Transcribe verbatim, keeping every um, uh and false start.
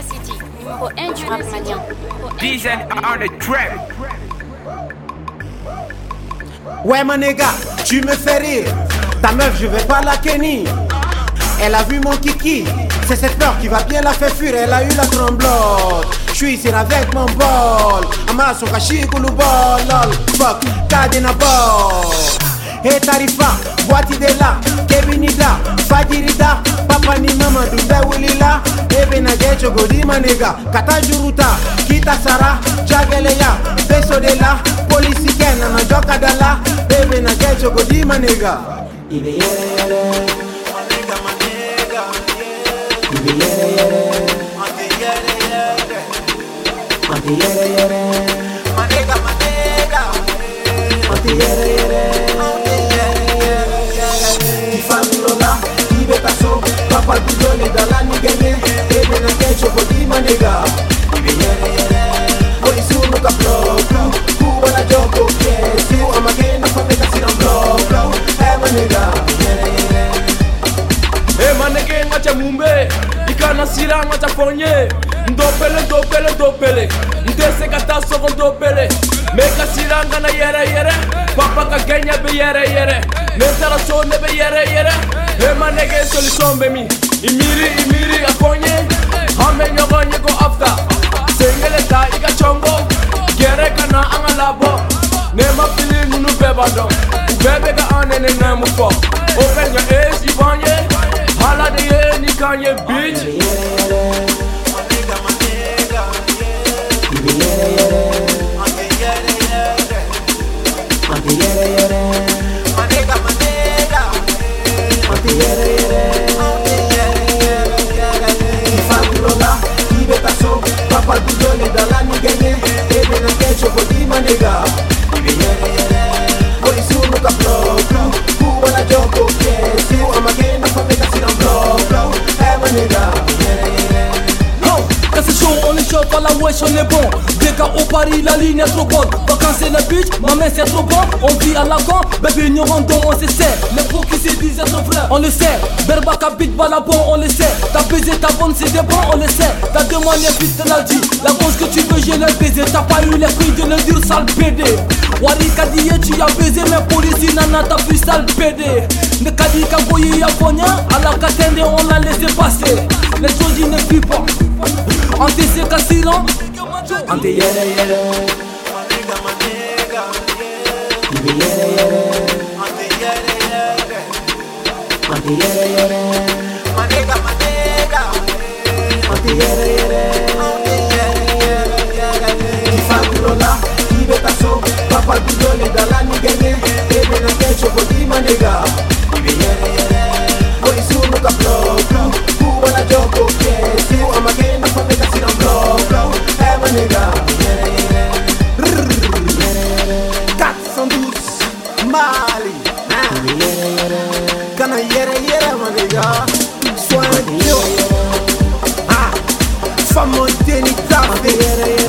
City, numéro un du rap malien. D J on the track. Ouais mon nègre, tu me fais rire. Ta meuf je vais pas la kenny. Elle a vu mon kiki. C'est cette fleur qui va bien la faire fuir. Elle a eu la tremblote. J'suis ici avec mon bol. Amasso kashi kulu bol. Lol, fuck, kadena bol. Hey Tarifa, boîte de là, Kevinida, Fadirida, Papa ni mama du bewulila, Ebe na gecho godi manega, Kata juruta, Kita sara, Jageleya, Beso de la, Polisi kena na joka dala, Ebe na gecho godi manega. Ibe yere yere, manega manega, Ibe yere yere, ante yere yere, ante yere yere, manega manega, ante yere yere. Papa Budole dalla nigene e ben anche gioco di manega. Yere yere, poi su no caplo, tu na gioco che su ama che na famiglia si non blocco. E manega, yere yere. E manega ngacha mumbe, ikana sira ngacha fonye. Ndopele ndopele ndopele, ndese kata soko ndopele. Meka sira ngana yere yere, papa ka genya be yere yere. Mesara sone be yere yere. E manege solution be mi. Imiri imiri akonye, hame nyogonye go after. Sengele ta iga chongo, gere kana angalabo. Nema fili nunu bebado, bebe ga ane ne nemu fo. Open your ears, ibanye, hala de ye ni kanye bitch. Manega manega, yere yere, ante yere yere, ante yere yere, manega manega, ante yere yere. Papa Budole dalla nigene e ben anche gioco di manega. Yere yere, poi su no caplo, tu na gioco che su ama che na famiglia si non blocco. E manega, yere yere. Quand c'est chaud, on est chaud, pas la wesh, on est bon. Dès qu'à au Paris, la ligne est trop bonne. Vacances et la bitch, ma main c'est trop bon. On vit à la con, bébé nous rendons, on se sait. Les pros qui se disent être frères, on le sait. Berbaka bit balabon, on le sait. T'as baisé ta bonne, c'est des bons, on le sait. T'as demandé fils de la dit. La grosse que tu veux, je l'ai baisé. T'as pas eu les couilles de le dire, sale pédé. Wari Kadiye, tu as baisé, mais pour ici, nana, t'as vu sale pédé. Ne Kadi Kaboyi, y'a Fonia, à la catène, on l'a laissé passer. Les choses ne fuient pas. Ante se kasilo, ante yere yere, manega manega, ibe yere yere, ante yere yere, ante yere yere, manega manega, ante yere yere, ante yere yere. Ifakurola, ibe taso, Papa Budole dalla nigene, e ben anche gioco di manega. Ibe yere yere, poi su no caplo, tu na gioco che su ama che na famiglia. quatre cent douze Mali, Kana yere yere manega, soin de Dieu. Ah, femme monter ni café.